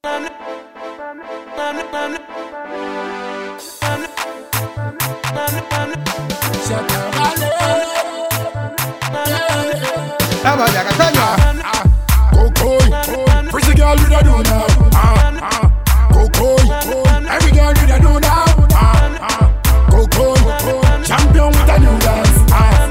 Pretty girl with a do now. Every girl with a do now. Champion with a new dance.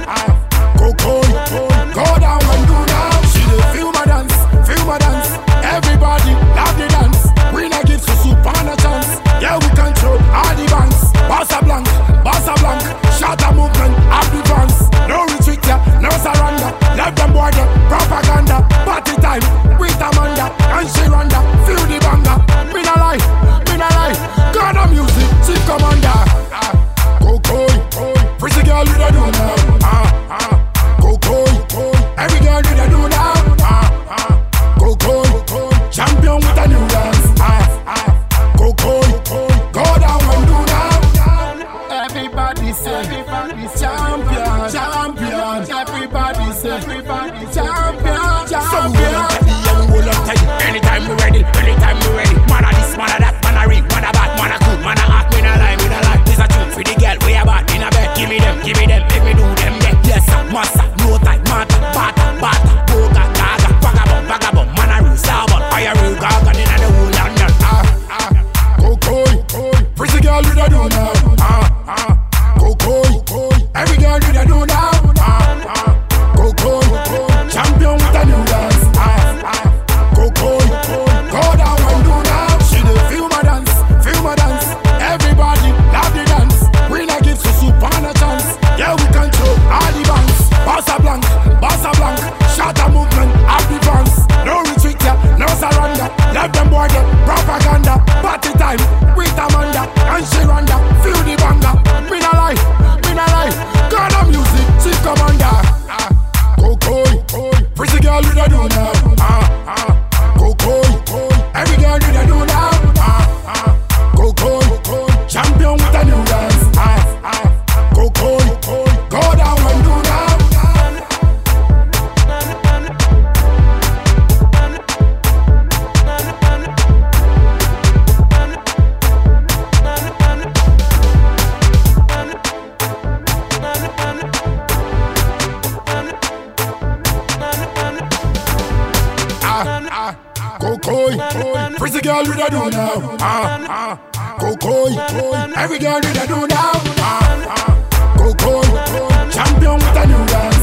Go down and do now. She dey feel my dance. Everybody love the dance. We not give super a chance. Yeah, we control all the bands. Bossa blank, shatter movement, advance. No retreat, yeah, no surrender. Left them boy, the propaganda. Party time with Amanda and she randa. Feel the banger. Me na lie. God of music, chief commander. Pretty girl with a do now. Every girl with a do now. Champion with a new dance. Go down and do now. Everybody say, champion. Everybody say, champion. Anytime we ready. Man a this, man a that, man a ring, man a bad, man a cool, man a hot, me na lie. This a tune for the girl, we a bad in a bed. Give me them, make me do them, yeah. Yes, massa, no time, mata, bata, boga, gaga, vagabond, man a real sabon, I a real gaga, in a the whole London. Pretty girl with a do now. Every girl with a do now. Champion with a new dance. Go down and do now. She dey feel my dance. Everybody love the dance. We not give super a chance. Yeah, we control all the bands. Bossa blank, shatter movement, advance. No retreat, yeah, no surrender. Left them boy the propaganda. Party time with Amanda and she randa. Feel the banger. Me na lie. God of music, chief commander. Pretty girl with a do now. Every girl with a do now. Champion with a new dance. Go down and do now. Pretty girl with a do now. Every girl with a do now. Champion with a new dance.